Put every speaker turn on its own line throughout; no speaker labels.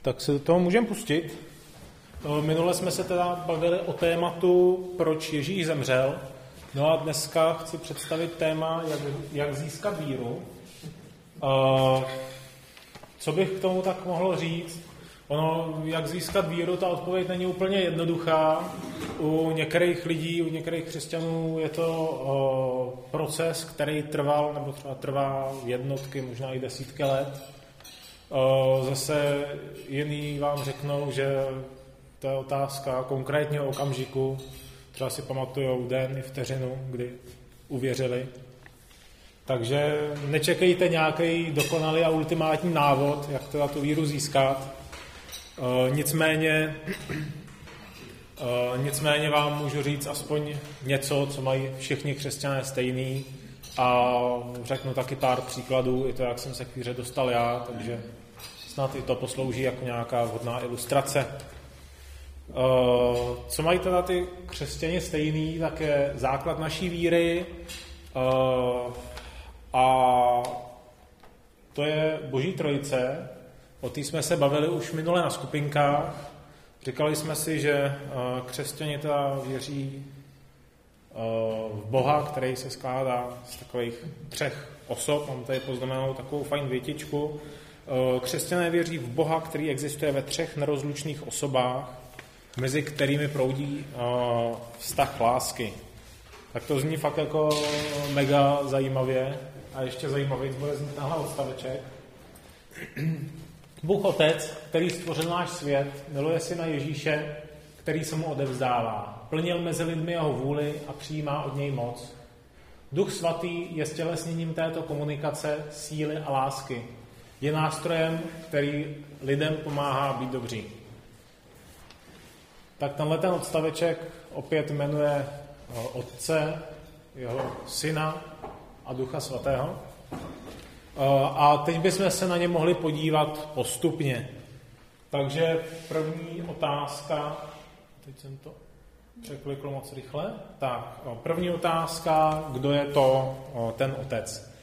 Tak se do toho můžeme pustit. Minule jsme se teda bavili o tématu, proč Ježíš zemřel. No a dneska chci představit téma, jak získat víru. Co bych k tomu tak mohl říct? Ono, jak získat víru, ta odpověď není úplně jednoduchá. U některých lidí, u některých křesťanů je to proces, který trval, nebo třeba trvá jednotky, možná i desítky let. Zase jiný vám řeknou, že to je otázka konkrétního okamžiku. Třeba si pamatujou den i vteřinu, kdy uvěřili. Takže nečekejte nějaký dokonalý a ultimátní návod, jak teda tu víru získat. Nicméně vám můžu říct aspoň něco, co mají všichni křesťané stejný, a řeknu taky pár příkladů, i to, jak jsem se k víře dostal já, takže snad i to poslouží jako nějaká vhodná ilustrace. Co mají teda ty křesťané stejný, tak je základ naší víry, a to je Boží trojice. O té jsme se bavili už minule na skupinkách. Říkali jsme si, že křesťané teda věří v Boha, který se skládá z takových 3 osob. Mám tady poznamenanou takovou fajn větičku. Křesťané věří v Boha, který existuje ve 3 nerozlučných osobách, mezi kterými proudí vztah lásky. Tak to zní fakt jako mega zajímavě. A ještě zajímavě bude znít tenhle odstaveček. Bůh Otec, který stvořil náš svět, miluje syna Ježíše, který se mu odevzdává. Plnil mezi lidmi jeho vůli a přijímá od něj moc. Duch svatý je stělesněním této komunikace, síly a lásky. Je nástrojem, který lidem pomáhá být dobří. Tak tenhle ten odstaveček opět jmenuje Otce, jeho Syna a Ducha svatého. A teď bychom se na ně mohli podívat postupně. Takže první otázka, teď jsem to překlikl moc rychle. Tak, první otázka, kdo je to ten Otec?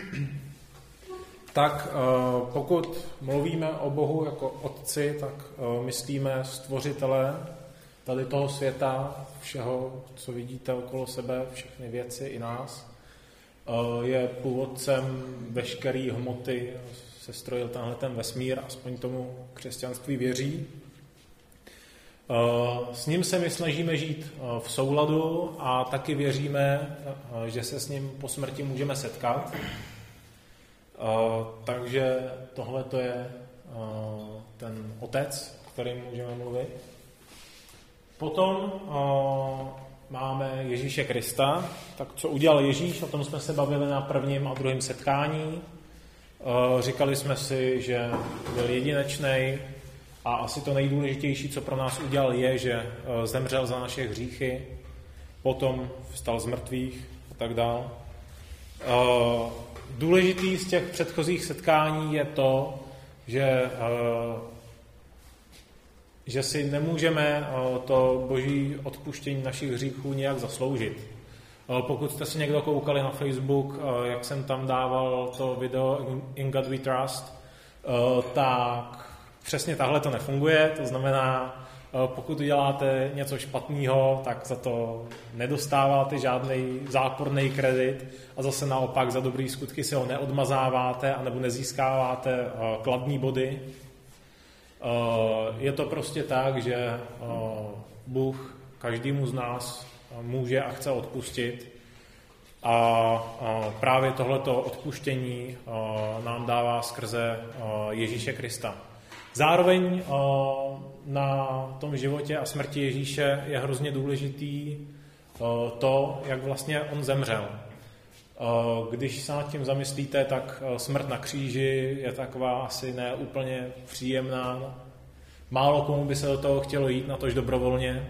Tak pokud mluvíme o Bohu jako Otci, tak myslíme stvořitele tady toho světa, všeho, co vidíte okolo sebe, všechny věci i nás. Je původcem veškeré hmoty, sestrojil tenhle ten vesmír, aspoň tomu křesťanství věří. S ním se my snažíme žít v souladu a taky věříme, že se s ním po smrti můžeme setkat. Takže tohle to je ten Otec, o kterém můžeme mluvit. Potom máme Ježíše Krista. Tak co udělal Ježíš, o tom jsme se bavili na prvním a druhém setkání. Říkali jsme si, že byl jedinečný a asi to nejdůležitější, co pro nás udělal, je, že zemřel za naše hříchy, potom vstal z mrtvých a tak dál. Důležitý z těch předchozích setkání je to, že si nemůžeme to boží odpuštění našich hříchů nějak zasloužit. Pokud jste si někdo koukali na Facebook, jak jsem tam dával to video In God We Trust, tak přesně tahle to nefunguje. To znamená, pokud uděláte něco špatného, tak za to nedostáváte žádný záporný kredit a zase naopak za dobrý skutky si ho neodmazáváte anebo nezískáváte kladní body. Je to prostě tak, že Bůh každému z nás může a chce odpustit a právě tohleto odpuštění nám dává skrze Ježíše Krista. Zároveň na tom životě a smrti Ježíše je hrozně důležitý to, jak vlastně on zemřel. Když se nad tím zamyslíte, tak smrt na kříži je taková asi ne úplně příjemná. Málo komu by se do toho chtělo jít, natož dobrovolně.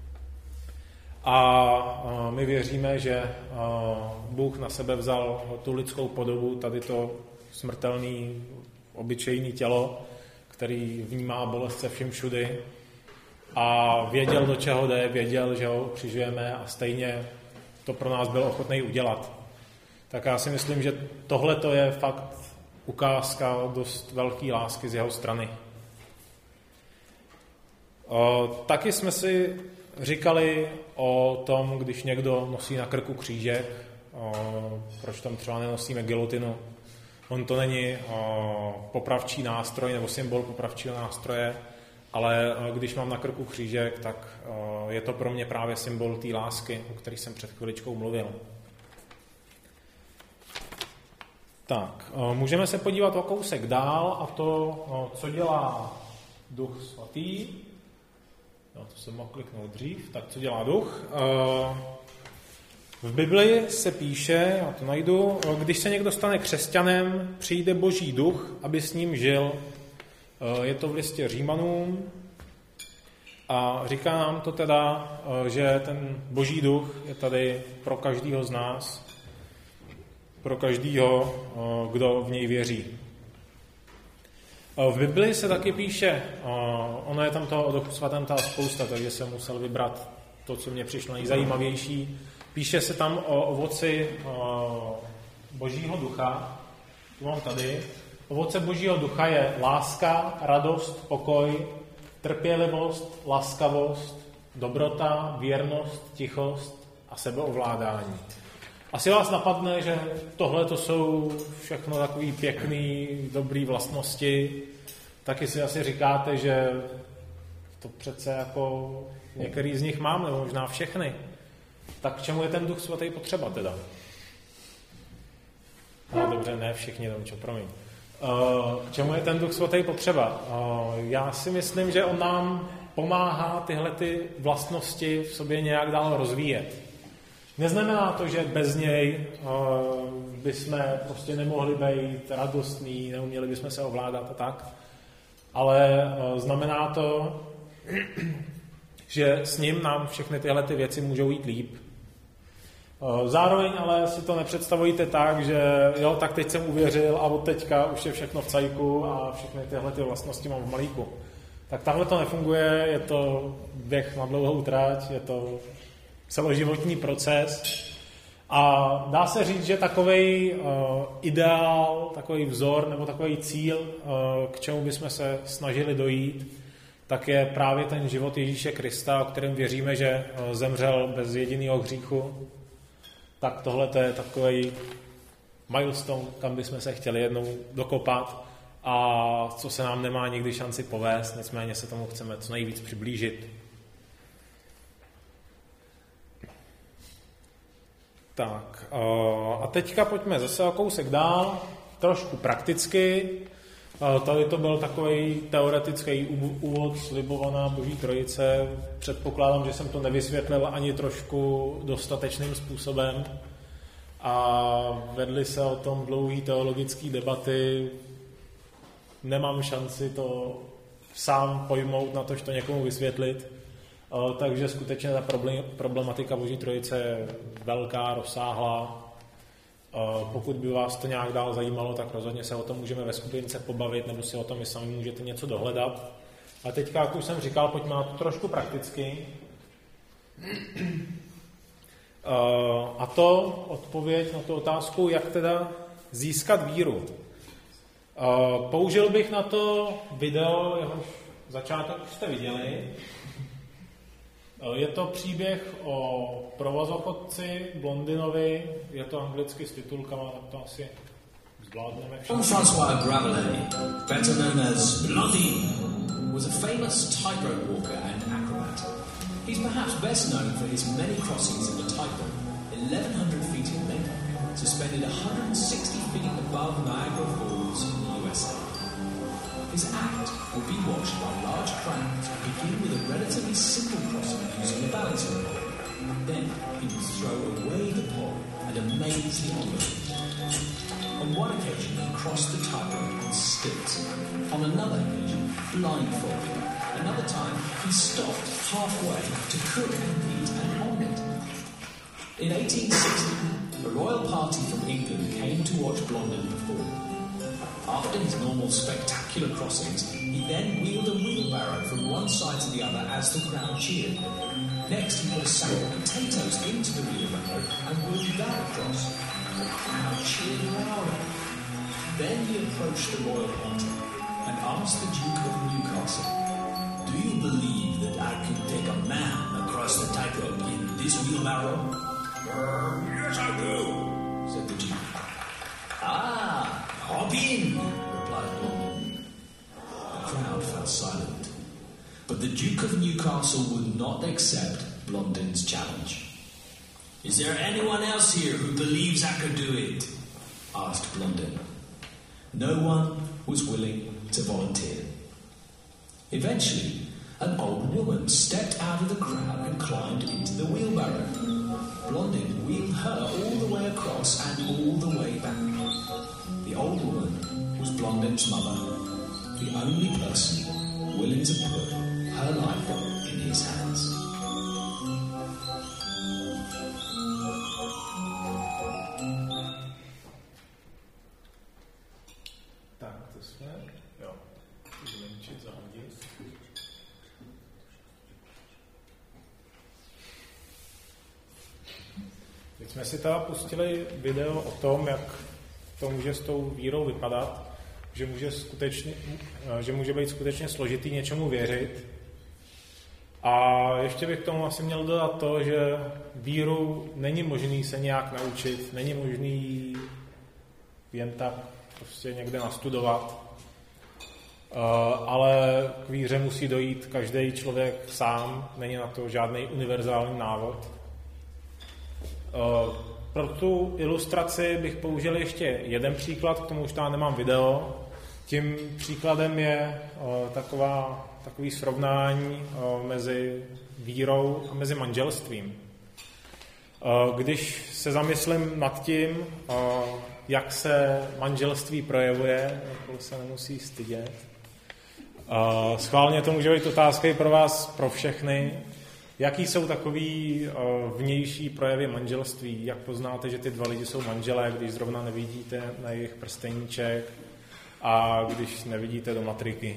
A my věříme, že Bůh na sebe vzal tu lidskou podobu, tady to smrtelný, obyčejný tělo, který vnímá bolest se vším všudy. A věděl, do čeho jde, věděl, že ho ukřižujeme a stejně to pro nás byl ochotný udělat. Tak já si myslím, že tohle to je fakt ukázka dost velké lásky z jeho strany. Taky jsme si říkali o tom, když někdo nosí na krku křížek, proč tam třeba nenosíme gilotinu. On to není popravčí nástroj nebo symbol popravčího nástroje, ale když mám na krku křížek, tak je to pro mě právě symbol té lásky, o které jsem před chviličkou mluvil. Tak, můžeme se podívat o kousek dál a to, co dělá Duch Svatý. No, to jsem mohl kliknout dřív. Tak, co dělá Duch? V Biblii se píše, já to najdu, když se někdo stane křesťanem, přijde Boží Duch, aby s ním žil. Je to v listě Římanům a říká nám to teda, že ten Boží Duch je tady pro každého z nás, pro každého, kdo v něj věří. V Biblii se taky píše, ono je tam toho o Duchu Svatém ta spousta, takže jsem musel vybrat to, co mě přišlo nejzajímavější. Píše se tam o ovoci Božího ducha. Tu mám tady. Ovoce Božího ducha je láska, radost, pokoj, trpělivost, laskavost, dobrota, věrnost, tichost a sebeovládání. Asi vás napadne, že tohle to jsou všechno takové pěkné, dobré vlastnosti. Taky si asi říkáte, že to přece jako některý z nich mám, nebo možná všechny. Tak k čemu je ten Duch Svatý potřeba teda? No dobře, ne všichni, Domčo, promiň. K čemu je ten Duch Svatý potřeba? Já si myslím, že on nám pomáhá tyhle ty vlastnosti v sobě nějak dál rozvíjet. Neznamená to, že bez něj bychom prostě nemohli být radostní, neuměli bychom se ovládat a tak, ale znamená to, že s ním nám všechny tyhle ty věci můžou jít líp. Zároveň ale si to nepředstavujte tak, že jo, tak teď jsem uvěřil a od teďka už je všechno v cajku a všechny tyhle ty vlastnosti mám v malíku. Tak takhle to nefunguje, je to běh na dlouhou trať, je to celoživotní proces a dá se říct, že takovej ideál, takový vzor nebo takový cíl, k čemu bychom se snažili dojít, tak je právě ten život Ježíše Krista, o kterém věříme, že zemřel bez jediného hříchu. Tak tohle to je takový milestone, kam bychom se chtěli jednou dokopat a co se nám nemá nikdy šanci povést, nicméně se tomu chceme co nejvíc přiblížit. Tak a teďka pojďme zase o kousek dál, trošku prakticky. Tady to byl takový teoretický úvod slibovaná Boží trojice. Předpokládám, že jsem to nevysvětlil ani trošku dostatečným způsobem. A vedly se o tom dlouhý teologické debaty. Nemám šanci to sám pojmout, na to, že to někomu vysvětlit. Takže skutečně ta problematika Boží trojice je velká, rozsáhlá. Pokud by vás to nějak dál zajímalo, tak rozhodně se o tom můžeme ve skupince pobavit, nebo si o tom i sami můžete něco dohledat. A teďka, jak už jsem říkal, pojďme na to trošku prakticky. A to odpověď na tu otázku, jak teda získat víru. Použil bych na to video, jehož začátek už jste viděli. Je to příběh o provozochodci Blondinovi, je to anglicky s titulkama, tak to asi zvládneme všichni.
François Gravelet, better known as Blondin, was a famous tightrope walker and acrobat. He's perhaps best known for his many crossings in the tightrope, 1,100 feet in length, suspended 160 feet above Niagara Falls in the USA. His act will be watched by large crowds who begin with a relatively simple crossing using a balancing pole. Then he will throw away the pole and amaze the onlookers. On one occasion he crossed the tightrope on stilts. On another occasion, blindfolded. Another time he stopped halfway to cook and eat an omelette. In 1860, a royal party from England came to watch Blondin perform. After his normal spectacular crossings, he then wheeled a wheelbarrow from one side to the other as the crowd cheered. Next, he put a sack of potatoes into the wheelbarrow and wheeled that across. The crowd cheered louder. Then he approached the royal party and asked the Duke of Newcastle, "Do you believe I can take a man across the tightrope in this wheelbarrow? Yes, I do, said the Duke. Ah, hop in, replied Blondin. The crowd fell silent, but the Duke of Newcastle would not accept Blondin's challenge. Is there anyone else here who believes I could do it? Asked Blondin. No one was willing to volunteer. Eventually, an old woman stepped out of the crowd and climbed into the wheelbarrow. Blondin wheeled her all the way across and all the way back. The old woman was Blondin's mother, the only person willing to put her life in his hands.
Tak, to jsme, jo, zmenšit, zahodit. Teď jsme si teda pustili video o tom, jak to může s tou vírou vypadat, že může být skutečně složitý něčemu věřit. A ještě bych k tomu asi měl dodat to, že víru není možný se nějak naučit, není možný jen tak prostě někde nastudovat, ale k víře musí dojít každý člověk sám, není na to žádný univerzální návod. Pro tu ilustraci bych použil ještě jeden příklad, k tomu už tam nemám video. Tím příkladem je takový srovnání mezi vírou a mezi manželstvím. Když se zamyslím nad tím, jak se manželství projevuje, jako se nemusí stydět. Schválně to může být otázka i pro vás, pro všechny. Jaký jsou takový vnější projevy manželství? Jak poznáte, že ty dva lidi jsou manželé, když zrovna nevidíte na jejich prsteníček a když nevidíte do matriky?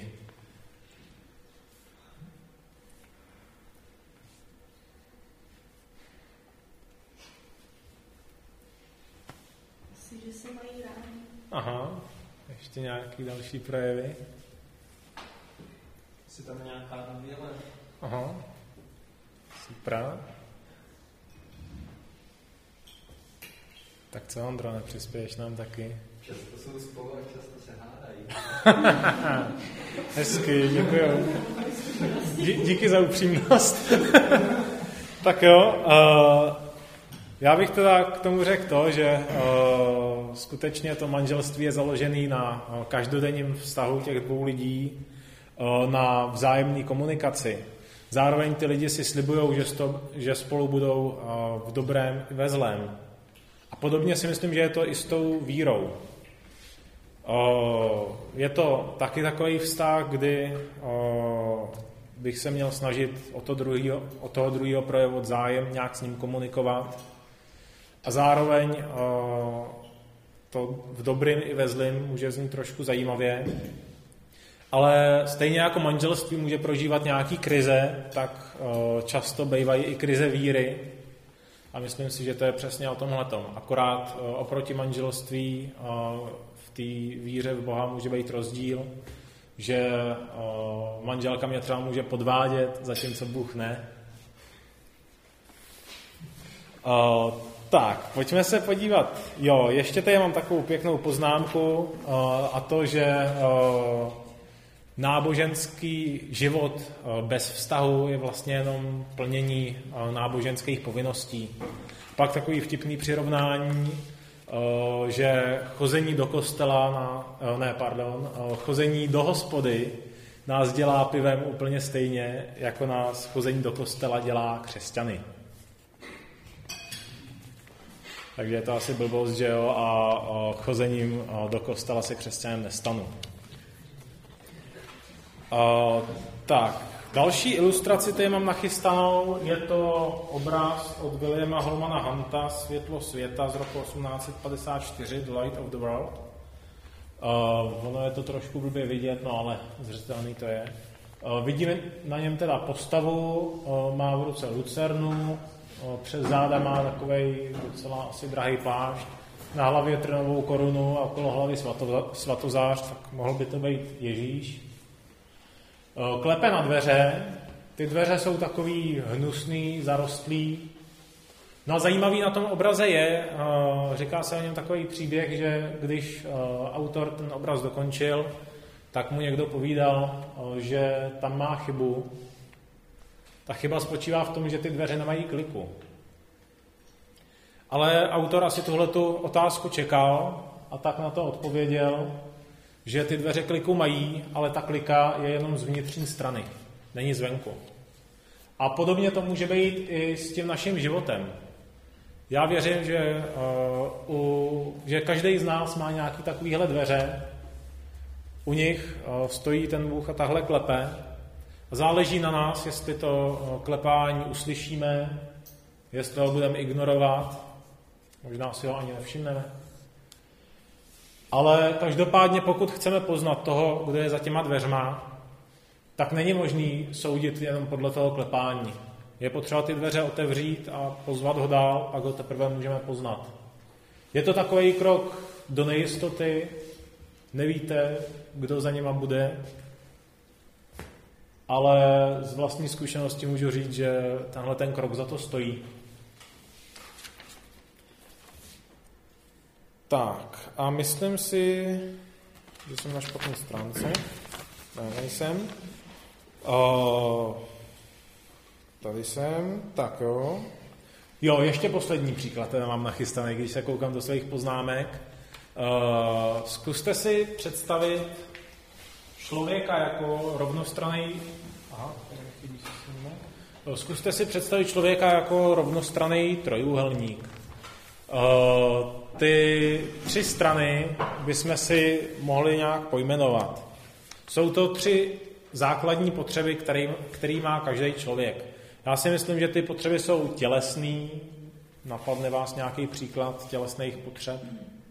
Asi, že se mají rádi.
Aha, ještě nějaký další projevy?
Asi tam nějaká naděle.
Aha, super. Tak co, Ondro, nepřispěješ nám taky?
Často jsou spolu a často se hádají.
Hezky, děkuju. Díky za upřímnost. Tak jo, já bych teda k tomu řekl to, že skutečně to manželství je založené na každodenním vztahu těch dvou lidí, na vzájemné komunikaci. Zároveň ty lidi si slibují, že spolu budou v dobrém i ve zlém. A podobně si myslím, že je to i s tou vírou. Je to taky takový vztah, kdy bych se měl snažit o toho druhého projevovat zájem, nějak s ním komunikovat. A zároveň to v dobrým i ve zlým může znít trošku zajímavě. Ale stejně jako manželství může prožívat nějaký krize, tak často bývají i krize víry. A myslím si, že to je přesně o tomhletom. Akorát oproti manželství v té víře v Boha může být rozdíl, že manželka mě třeba může podvádět, zatímco Bůh ne. Tak, pojďme se podívat. Jo, ještě tady mám takovou pěknou poznámku a to, že náboženský život bez vztahu je vlastně jenom plnění náboženských povinností. Pak takový vtipný přirovnání, že chození do kostela chození do hospody nás dělá pivem úplně stejně, jako nás chození do kostela dělá křesťany. Takže je to asi blbost, že jo, a chozením do kostela se křesťanem nestanu. Tak, další ilustraci tady mám nachystanou, je to obraz od Williama Holmana Hunta, Světlo světa z roku 1854, The Light of the World. Ono je to trošku blbě vidět, no ale zřetelný to je. Vidíme na něm teda postavu, má v ruce lucernu, přes záda má takovej docela asi drahý plášť, na hlavě trnovou korunu a okolo hlavy svatozář, tak mohl by to být Ježíš. Klepe na dveře Ty dveře jsou takový hnusný, zarostlý. No a zajímavý na tom obraze je, říká se o něm takový příběh, že když autor ten obraz dokončil, tak mu někdo povídal, že tam má chybu. Ta chyba spočívá v tom, že ty dveře nemají kliku. Ale autor asi tuhletu otázku čekal a tak na to odpověděl, že ty dveře kliku mají, ale ta klika je jenom z vnitřní strany, není zvenku. A podobně to může být i s tím naším životem. Já věřím, že každý z nás má nějaký takovýhle dveře, u nich stojí ten Bůh a tahle klepe. Záleží na nás, jestli to klepání uslyšíme, jestli ho budeme ignorovat, možná si ho ani nevšimneme. Ale každopádně, pokud chceme poznat toho, kdo je za těma dveřma, tak není možný soudit jenom podle toho klepání. Je potřeba ty dveře otevřít a pozvat ho dál, pak ho teprve můžeme poznat. Je to takový krok do nejistoty, nevíte, kdo za nima bude, ale z vlastní zkušenosti můžu říct, že tenhle ten krok za to stojí. Tak, a myslím si, že jsem na špatné stránce. Ne, nejsem. Tady jsem, tak jo. Jo, ještě poslední příklad, ten mám nachystaný, když se koukám do svých poznámek. Zkuste si představit člověka jako rovnostranný. Zkuste si představit člověka jako rovnostranný trojúhelník. Ty 3 strany bychom si mohli nějak pojmenovat. Jsou to 3 základní potřeby, který má každý člověk. Já si myslím, že ty potřeby jsou tělesný. Napadne vás nějaký příklad tělesných potřeb?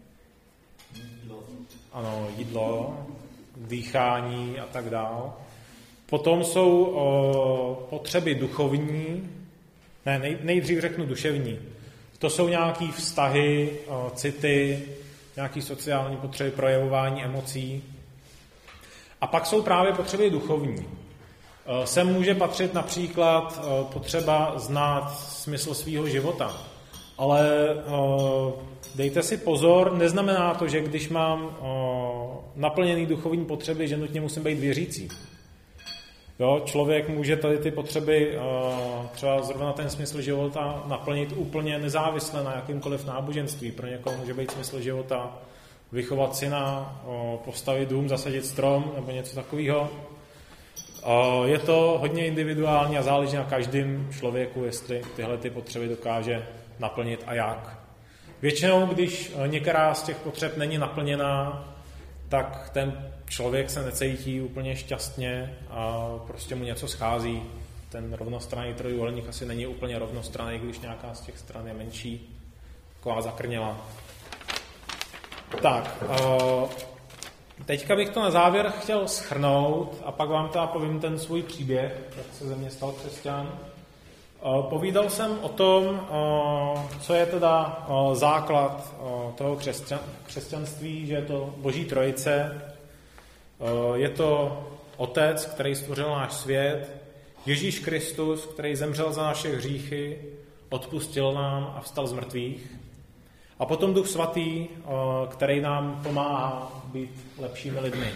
Ano, jídlo, dýchání a tak dále. Potom jsou potřeby duchovní, nejdřív řeknu duševní. To jsou nějaké vztahy, city, nějaké sociální potřeby, projevování emocí. A pak jsou právě potřeby duchovní. Sem může patřit například potřeba znát smysl svého života. Ale dejte si pozor, neznamená to, že když mám naplněný duchovní potřeby, že nutně musím být věřící. Jo, člověk může tady ty potřeby, třeba zrovna ten smysl života, naplnit úplně nezávisle na jakýmkoliv náboženství. Pro někoho může být smysl života vychovat syna, postavit dům, zasadit strom nebo něco takového. Je to hodně individuální a záleží na každém člověku, jestli tyhle ty potřeby dokáže naplnit a jak. Většinou, když některá z těch potřeb není naplněná, tak ten člověk se necítí úplně šťastně a prostě mu něco schází. Ten rovnostranný trojúhelník asi není úplně rovnostranný, když nějaká z těch stran je menší, taková zakrnělá. Tak, teďka bych to na závěr chtěl shrnout a pak vám teda povím ten svůj příběh, jak se ze mě stal křesťan. Povídal jsem o tom, co je teda základ toho křesťanství, že je to Boží trojice, je to Otec, který stvořil náš svět, Ježíš Kristus, který zemřel za naše hříchy, odpustil nám a vstal z mrtvých, a potom Duch Svatý, který nám pomáhá být lepšími lidmi.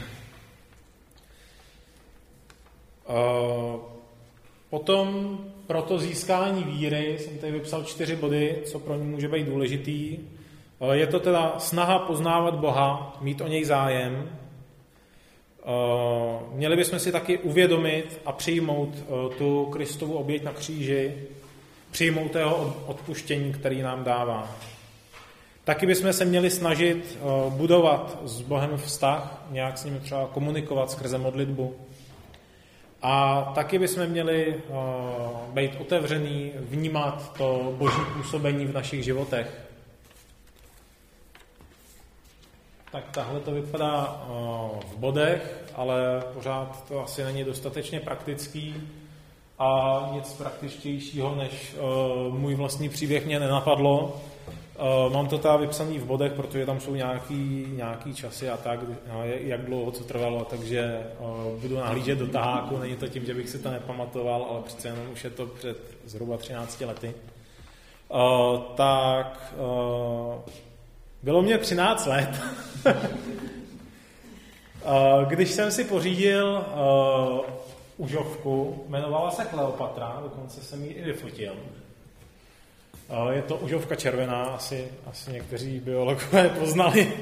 Potom pro to získání víry jsem tady vypsal 4 body, co pro ní může být důležitý. Je to teda snaha poznávat Boha, mít o něj zájem. Měli bychom si taky uvědomit a přijmout tu Kristovu oběť na kříži, přijmout jeho odpuštění, který nám dává. Taky bychom se měli snažit budovat s Bohem vztah, nějak s ním třeba komunikovat skrze modlitbu. A taky bychom měli být otevřený, vnímat to Boží působení v našich životech. Tak tahle to vypadá v bodech, ale pořád to asi není dostatečně praktický a nic praktičtějšího než můj vlastní příběh mě nenapadlo. Mám to teda vypsaný v bodech, protože tam jsou nějaký časy a tak, jak dlouho co trvalo, takže budu nahlížet do taháku, není to tím, že bych si to nepamatoval, ale přece jenom už je to před zhruba 13 lety. Bylo mě 13 let, když jsem si pořídil užovku, jmenovala se Kleopatra, dokonce jsem ji i vyfotil. Je to užovka červená, asi někteří biologové poznali.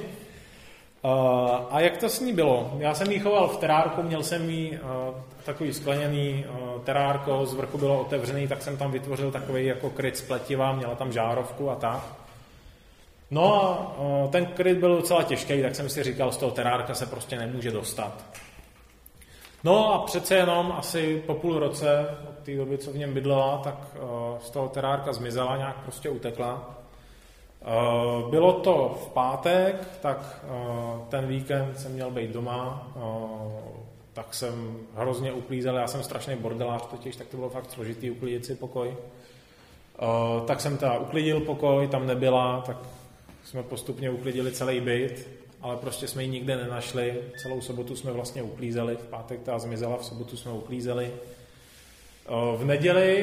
A jak to s ní bylo? Já jsem ji choval v terárku, měl jsem ji takový skleněný terárko, z vrchu bylo otevřený, tak jsem tam vytvořil takový jako kryt z pletiva, měla tam žárovku a tak. No a ten kryt byl docela těžký, tak jsem si říkal, z toho terárka se prostě nemůže dostat. No a přece jenom asi po půl roce od té doby, co v něm bydlela, tak z toho terárka zmizela, nějak prostě utekla. Bylo to v pátek, tak ten víkend jsem měl být doma, tak jsem hrozně uklízel, já jsem strašný bordelář totiž, tak to bylo fakt složitý uklidit si pokoj. Tak jsem teda uklidil pokoj, tam nebyla, tak jsme postupně uklidili celý byt, ale prostě jsme ji nikde nenašli. Celou sobotu jsme vlastně uklízeli, v pátek ta zmizela, v sobotu jsme uklízeli. V neděli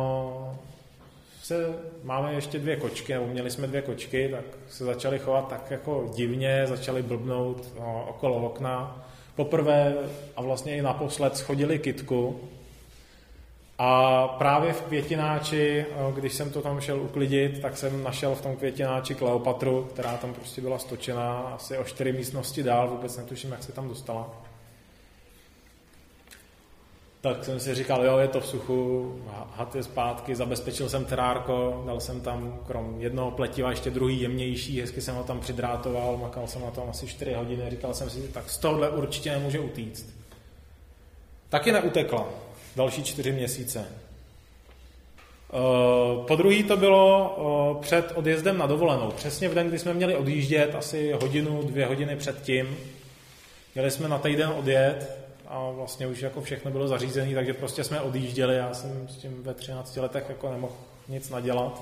máme ještě 2 kočky, nebo měli jsme 2 kočky, tak se začaly chovat tak jako divně, začaly blbnout okolo okna. Poprvé a vlastně i naposled schodili kytku. A právě v květináči, když jsem to tam šel uklidit, tak jsem našel v tom květináči Kleopatru, která tam prostě byla stočená asi o 4 místnosti dál, vůbec netuším, jak se tam dostala. Tak jsem si říkal, jo, je to v suchu, had je zpátky, zabezpečil jsem terárko, dal jsem tam krom jednoho pletiva ještě druhý jemnější, hezky jsem ho tam přidrátoval, makal jsem na tom asi 4 hodiny, říkal jsem si, tak z tohohle určitě nemůže utíct. Taky neutekla. Další 4 měsíce. Po druhý to bylo před odjezdem na dovolenou. Přesně v den, kdy jsme měli odjíždět, asi 1-2 hodiny předtím. Měli jsme na týden odjet a vlastně už jako všechno bylo zařízené, takže prostě jsme odjížděli. Já jsem s tím ve 13 letech jako nemohl nic nadělat.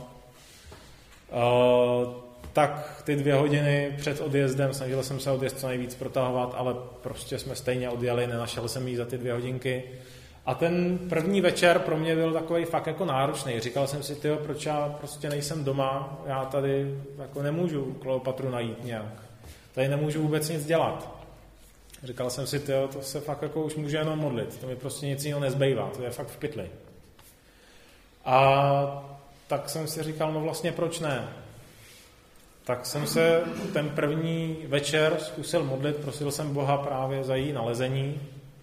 Tak ty 2 hodiny před odjezdem, snažil jsem se odjezd co nejvíc protahovat, ale prostě jsme stejně odjeli, nenašel jsem jí za ty 2 hodinky. A ten první večer pro mě byl takový fakt jako náročný. Říkal jsem si, tyjo, proč já prostě nejsem doma, já tady jako nemůžu Kleopatru najít nějak. Tady nemůžu vůbec nic dělat. Říkal jsem si, tyjo, to se fakt jako už může jenom modlit, to mi prostě nic jiného nezbývá, to je fakt v pytli. A tak jsem si říkal, no vlastně proč ne? Tak jsem se ten první večer zkusil modlit, prosil jsem Boha právě za její nalezení.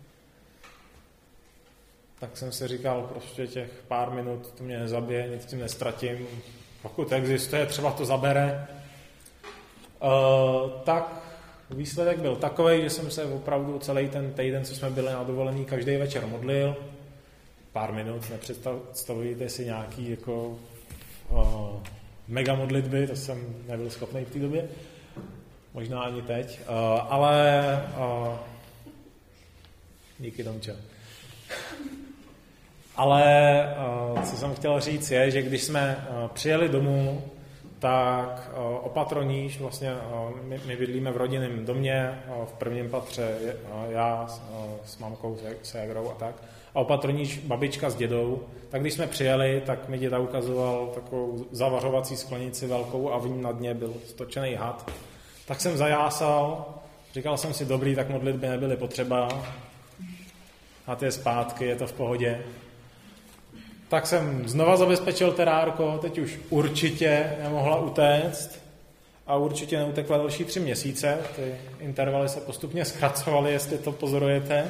Tak jsem si říkal, prostě těch pár minut to mě nezabije, nic tím nestratím. Pokud existuje, třeba to zabere. Tak výsledek byl takový, že jsem se opravdu celý ten týden, co jsme byli na dovolení, každý večer modlil. Pár minut, nepředstavujete si nějaký jako mega modlitby, to jsem nebyl schopný v té době. Možná ani teď. Ale díky Tomčo. Ale co jsem chtěl říct je, že když jsme přijeli domů, tak opatroníž, vlastně my bydlíme v rodinném domě, v prvním patře já s mamkou, s Jagrou a tak, a opatroníž babička s dědou, tak když jsme přijeli, tak mi děda ukazoval takovou zavařovací sklenici velkou a v ní na dně byl stočený had. Tak jsem zajásal, říkal jsem si, dobrý, tak modlitby nebyly potřeba, had je zpátky, je to v pohodě. Tak jsem znova zabezpečil terárko, teď už určitě nemohla utéct a určitě neutekla další 3 měsíce. Ty intervaly se postupně zkracovaly, jestli to pozorujete.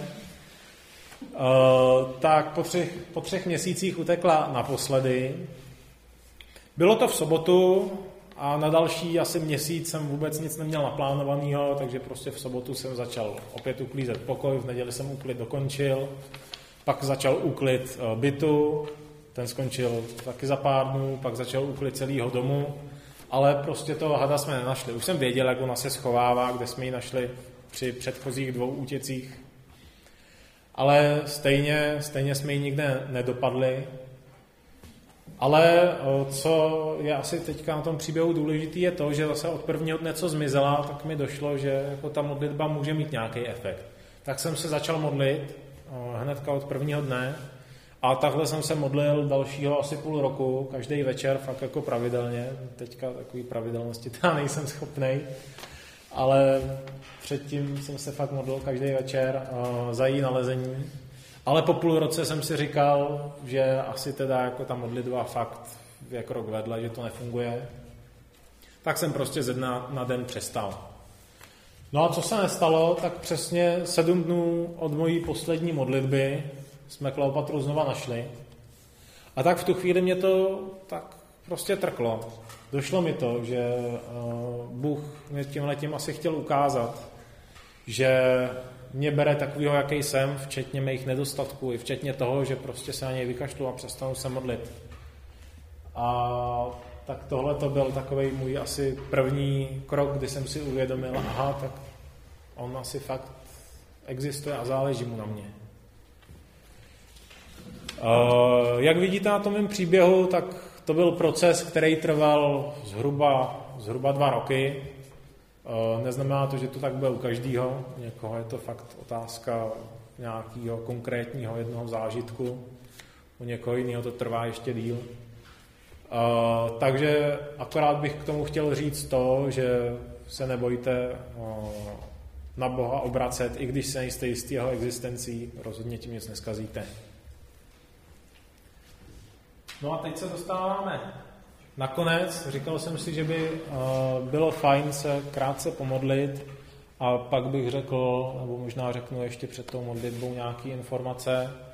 Tak po 3 měsících utekla naposledy. Bylo to v sobotu a na další asi měsíc jsem vůbec nic neměl naplánovaného, takže prostě v sobotu jsem začal opět uklízet pokoj, v neděli jsem úklid dokončil, pak začal úklid bytu, ten skončil taky za pár dnů, pak začal úklid celého domu, ale prostě toho hada jsme nenašli. Už jsem věděl, jak ona se schovává, kde jsme ji našli při předchozích 2 útěcích, ale stejně jsme ji nikde nedopadli. Ale co je asi teďka na tom příběhu důležitý, je to, že zase od prvního dne, co zmizela, tak mi došlo, že jako ta modlitba může mít nějaký efekt. Tak jsem se začal modlit hnedka od prvního dne a takhle jsem se modlil dalšího asi půl roku, každý večer, fakt jako pravidelně. Teďka takový pravidelnosti já nejsem schopnej, ale předtím jsem se fakt modlil každý večer za její nalezení. Ale po půl roce jsem si říkal, že asi teda jako ta modlitba fakt je krok vedle, že to nefunguje. Tak jsem prostě ze dne na den přestal. No a co se nestalo, tak přesně 7 dnů od mojí poslední modlitby jsme Kleopatru znova našli. A tak v tu chvíli mě to tak prostě trklo. Došlo mi to, že Bůh mě tímhletím asi chtěl ukázat, že mě bere takovýho, jaký jsem, včetně mých nedostatků, i včetně toho, že prostě se na něj vykašlu a přestanu se modlit. A tak tohle to byl takovej můj asi první krok, kdy jsem si uvědomil, aha, tak on asi fakt existuje a záleží mu na mě. Jak vidíte na tom mém příběhu, tak to byl proces, který trval zhruba 2 roky. Neznamená to, že to tak bude u každého. Někoho je to fakt otázka nějakého konkrétního jednoho zážitku. U někoho jiného to trvá ještě díl. Takže akorát bych k tomu chtěl říct to, že se nebojte na Boha obracet, i když se nejste jistý jeho existencí, rozhodně tím nic neskazíte. No a teď se dostáváme nakonec. Říkal jsem si, že by bylo fajn se krátce pomodlit a pak bych řekl, nebo možná řeknu ještě před tou modlitbou nějaké informace.